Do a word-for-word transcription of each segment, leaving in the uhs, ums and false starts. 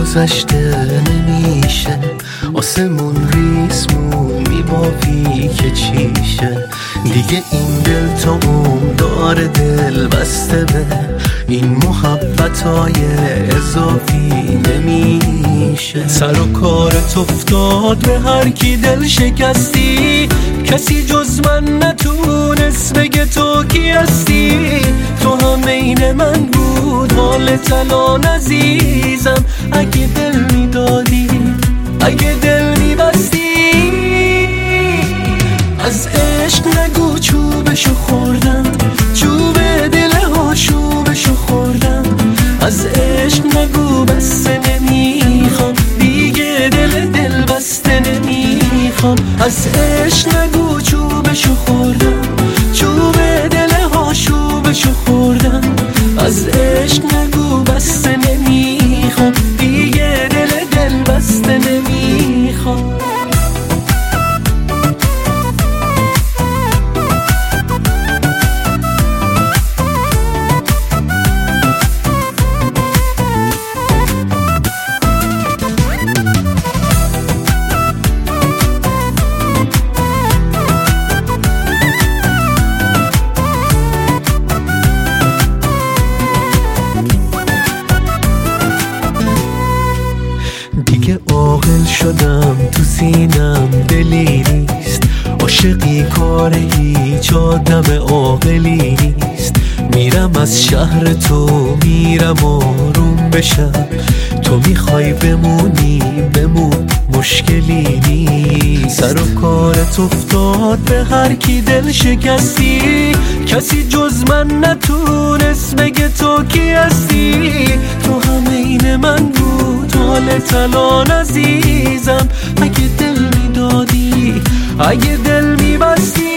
گذشته نمیشه، آسمون ریسمون میبافی که چیشه. دیگه این دل تا اون داره دل بسته به این محبتای اضافی نمیشه. سر و کارت افتاد به هر کی دل شکستی، کسی جز من نتونست بگه تو کی هستی. تو هم عین من بود حالت الان عزیزم، اگه دل میدادی اگه دل میبستی. از عشق نگو چوبشو خوردم، چوب دل آشوبشو خوردم. از عشق نگو بسته نمیخوام، دیگه دل دل بسته نمیخوام. از عشق نگو چوبشو خوردم، چوب دل آشوبشو خوردم. از عشق نگو بسته نمیخوام، دیگه دل دل بسته نمیخوام. دیگه عاقل شدم تو سینم دلی نیست، عاشقی کار هیچ آدم عاقلی نیست. میرم از شهر تو میرم آروم بشم، تو میخوای بمونی بمون مشکلی نیست. سر و کارت افتاد به هر کی دل شکستی، کسی جز من نتونست بگه تو کی هستی. تو هم عین من بود حالت الان عزیزم، اگه دل میدادی اگه دل میبستی.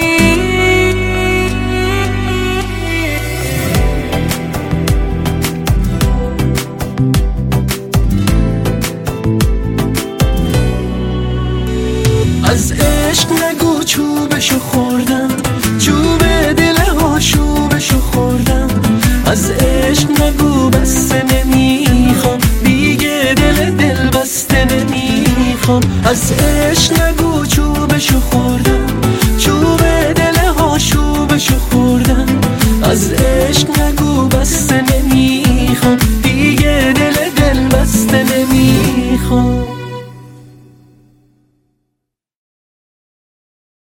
از عشق نگو چوبشو خوردم، چوب دل آشوبشو خوردم. از عشق نگو بسته نمیخوام، دیگه دل دل بسته نمیخوام. از عشق نگو چوبشو خوردم، چوب دل آشوبشو خوردم. از عشق نگو بسته نمیخوام، دیگه دل دل بسته نمیخوام.